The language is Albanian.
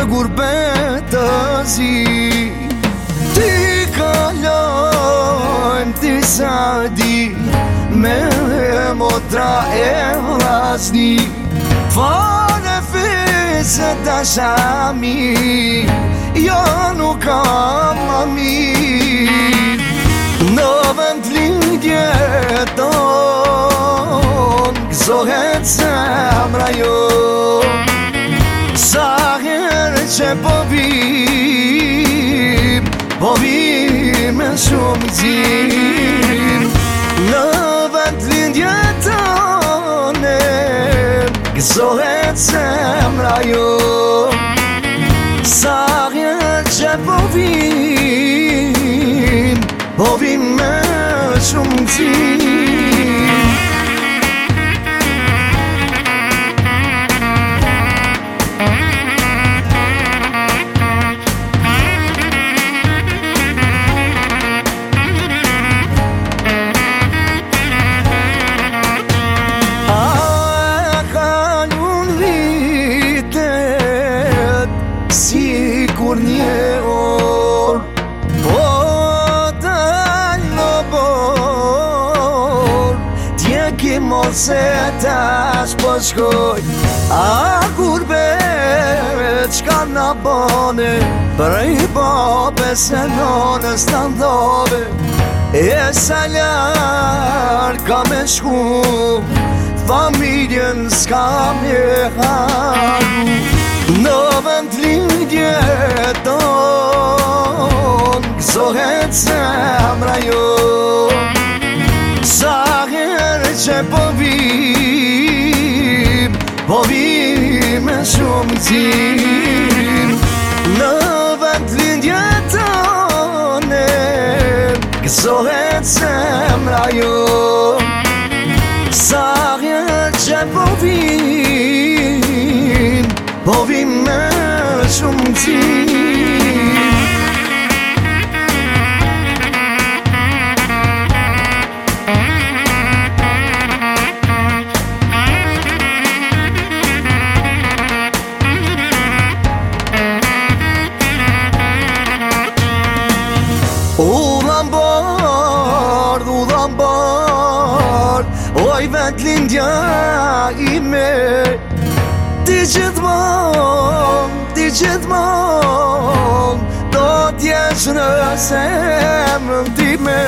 gurbet të zi. Ti kalojmë disa di me motra e vlasni. Fare fese da shami, jo nuk kam ma mirë. Në vend lindje ton, gëzohet zemra jo. Sa herë që po vim me shumë gzim. Në vend lindje tone, gëzohet zemra jo. Sa herë që po vim me shumë gzim. Kur një orë po dalë në borë, t'jeki mos e tash po shkoj. A gurbet qka na bone, prej babe se nonës të ndove. E sa larë ka me shku, familjen s'ka me haru. Në vend lindje ton, gëzohet zemra jo. Sa herë që po vim me shumë gzim. Në vend lindje tone, gëzohet zemra jo. Sa herë që po vim me shumë gzim. Udhan bord, oj vet lindja ime. Ti gjithmon do t'jesh në zemrën time.